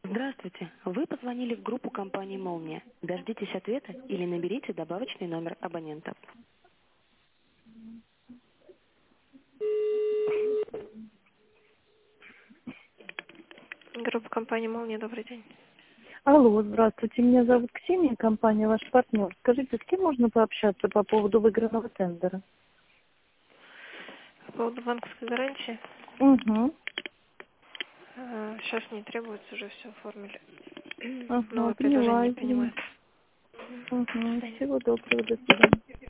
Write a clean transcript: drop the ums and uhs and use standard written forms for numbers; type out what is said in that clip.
Здравствуйте. Вы позвонили в группу компании «Молния». Дождитесь ответа или наберите добавочный номер абонента. Группа компании «Молния», добрый день. Алло, здравствуйте. Меня зовут Ксения, компания «Ваш партнер». Скажите, с кем можно пообщаться по поводу выигранного тендера? По поводу банковской гарантии. Угу. Сейчас не требуется, уже все оформили. Ага, Новое предложение поняла, не извините. принимается. До Угу. свидания. Всего доброго, до свидания.